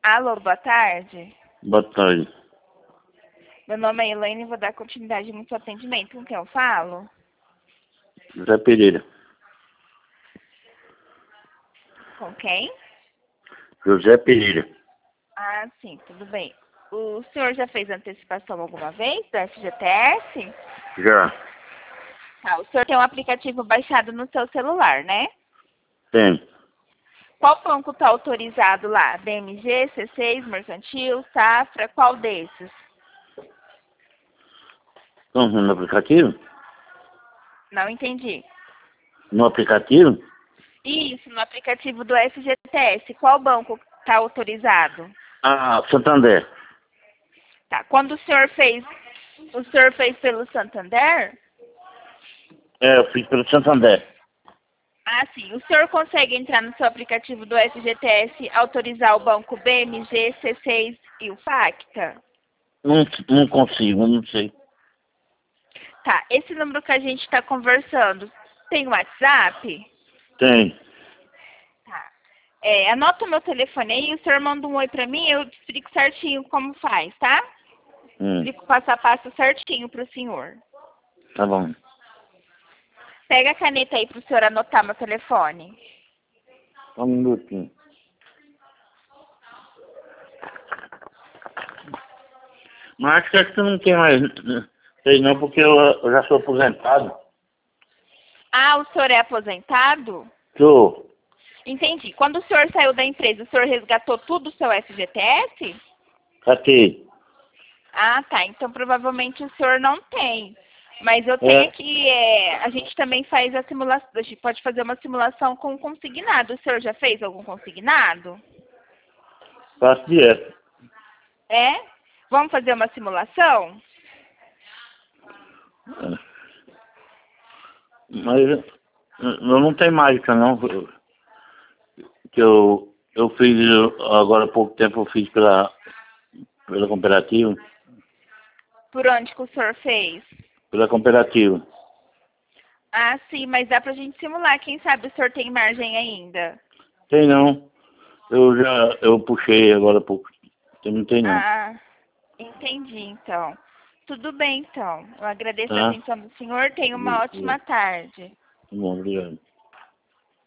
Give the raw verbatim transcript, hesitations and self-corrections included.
Alô, boa tarde. Boa tarde. Meu nome é Elaine e vou dar continuidade no seu atendimento. Com quem eu falo? José Pereira. Com quem? José Pereira. Ah, sim, tudo bem. O senhor já fez antecipação alguma vez do F G T S? Já. Tá, o senhor tem um aplicativo baixado no seu celular, né? Tem. Qual banco está autorizado lá? B M G, C seis, Mercantil, Safra, qual desses? Então, no aplicativo? Não entendi. No aplicativo? Isso, no aplicativo do F G T S, qual banco está autorizado? Ah, Santander. Tá, quando o senhor fez, o senhor fez pelo Santander? É, eu fiz pelo Santander. Ah, sim. O senhor consegue entrar no seu aplicativo do F G T S, autorizar o banco B M G, C seis e o Facta? Não, não consigo, não sei. Tá, esse número que a gente está conversando, tem o WhatsApp? Tem. Tá. É, anota o meu telefone aí, o senhor manda um oi pra mim, eu explico certinho como faz, tá? Hum, Explico passo a passo certinho pro senhor. tá bom. Pega a caneta aí pro senhor anotar meu telefone. Só um minutinho. Mas acho que acho que não tem mais. Sei não, porque eu, eu já sou aposentado. Ah, o senhor é aposentado? Sou. Entendi. Quando o senhor saiu da empresa, o senhor resgatou tudo o seu F G T S? Catei. Ah, tá. Então provavelmente o senhor não tem. Mas eu tenho É, aqui, é, a gente também faz a simulação, a gente pode fazer uma simulação com consignado. O senhor já fez algum consignado? faço direto. É? Vamos fazer uma simulação? É. Mas eu, eu não tenho mágica não. Que eu, eu fiz agora há pouco tempo, eu fiz pela, pela cooperativa. Por onde que o senhor fez? Pela cooperativa. Ah, sim, mas dá pra gente simular. Quem sabe o senhor tem margem ainda? Tem não. Eu já eu puxei agora há pouco. Não tem não. Ah, entendi, então. Tudo bem, então. Eu agradeço a Tá? atenção do senhor. Tenha uma ótima tarde. Tá bom, obrigado.